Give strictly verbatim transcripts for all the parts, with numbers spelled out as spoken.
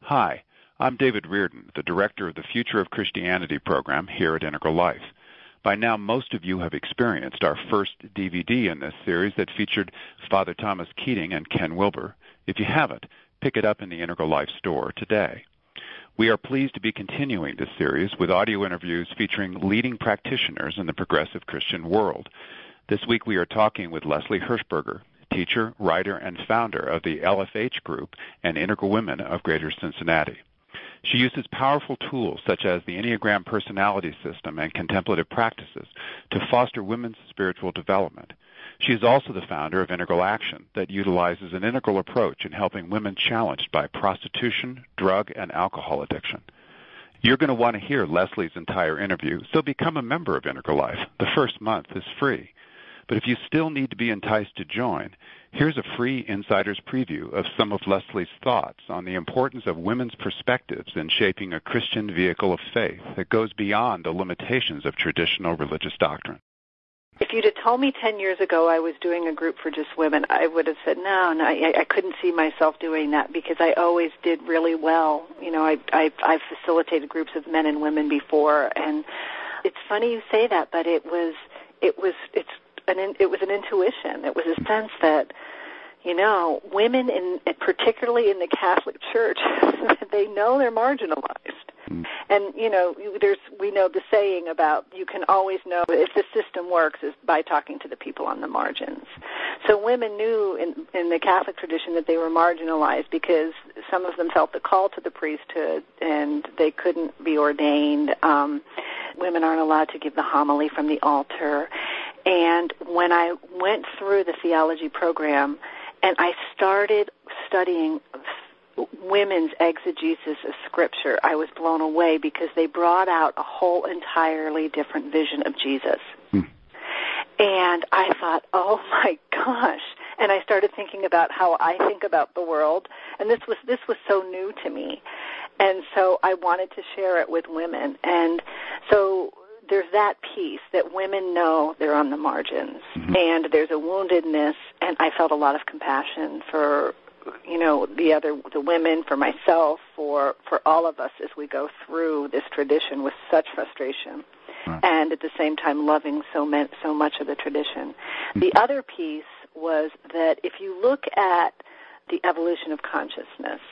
Hi, I'm David Reardon, the director of the Future of Christianity program here at Integral Life. By now, most of you have experienced our first D V D in this series that featured Father Thomas Keating and Ken Wilber. If you haven't, pick it up in the Integral Life store today. We are pleased to be continuing this series with audio interviews featuring leading practitioners in the progressive Christian world. This week we are talking with Leslie Hershberger, teacher, writer, and founder of the L F H Group and Integral Women of Greater Cincinnati. She uses powerful tools such as the Enneagram personality system and contemplative practices to foster women's spiritual development. She is also the founder of Integral Action that utilizes an integral approach in helping women challenged by prostitution, drug, and alcohol addiction. You're going to want to hear Leslie's entire interview, so become a member of Integral Life. The first month is free. But if you still need to be enticed to join, here's a free insider's preview of some of Leslie's thoughts on the importance of women's perspectives in shaping a Christian vehicle of faith that goes beyond the limitations of traditional religious doctrine. If you'd have told me ten years ago I was doing a group for just women, I would have said, no, no, I, I couldn't see myself doing that because I always did really well. You know, I, I, I've facilitated groups of men and women before, and it's funny you say that, but it was, it was, it's, An in, it was an intuition. It was a sense that, you know, women, in particularly in the Catholic Church, they know they're marginalized. Mm. And, you know, there's we know the saying about you can always know if the system works is by talking to the people on the margins. So women knew in, in the Catholic tradition that they were marginalized because some of them felt the call to the priesthood and they couldn't be ordained. Um, women aren't allowed to give the homily from the altar. And when I went through the theology program and I started studying women's exegesis of Scripture, I was blown away because they brought out a whole entirely different vision of Jesus. Hmm. And I thought, oh my gosh. And I started thinking about how I think about the world. And this was this was so new to me. And so I wanted to share it with women. And so there's that piece that women know they're on the margins, mm-hmm. and there's a woundedness, and I felt a lot of compassion for, you know, the other, the women, for myself, for for all of us as we go through this tradition with such frustration, right. And at the same time loving so meant so much of the tradition. Mm-hmm. The other piece was that if you look at the evolution of consciousness,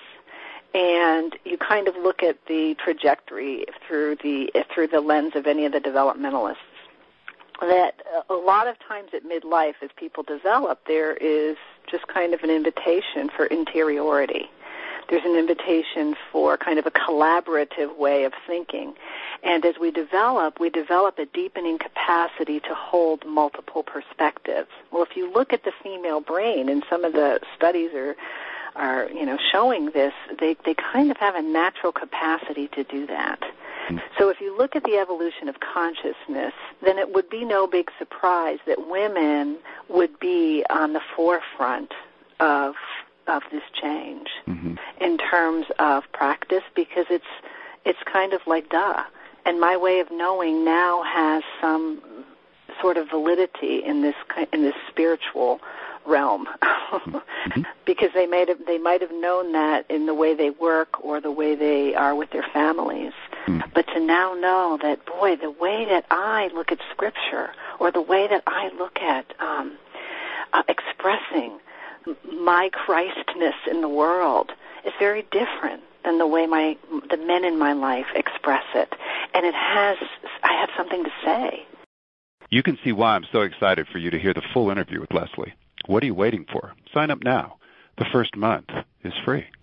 and you kind of look at the trajectory through the through the lens of any of the developmentalists, that a lot of times at midlife as people develop, there is just kind of an invitation for interiority. There's an invitation for kind of a collaborative way of thinking. And as we develop, we develop a deepening capacity to hold multiple perspectives. Well, if you look at the female brain, and some of the studies are are, you know, showing this, they, they kind of have a natural capacity to do that. Mm. So if you look at the evolution of consciousness, then it would be no big surprise that women would be on the forefront of of this change mm-hmm. in terms of practice, because it's it's kind of like duh. And my way of knowing now has some sort of validity in this in this spiritual realm, mm-hmm. because they might have they might have known that in the way they work or the way they are with their families. Mm-hmm. But to now know that, boy, the way that I look at Scripture or the way that I look at um, uh, expressing my Christness in the world is very different than the way my the men in my life express it, and it has I have something to say. You can see why I'm so excited for you to hear the full interview with Leslie. What are you waiting for? Sign up now. The first month is free.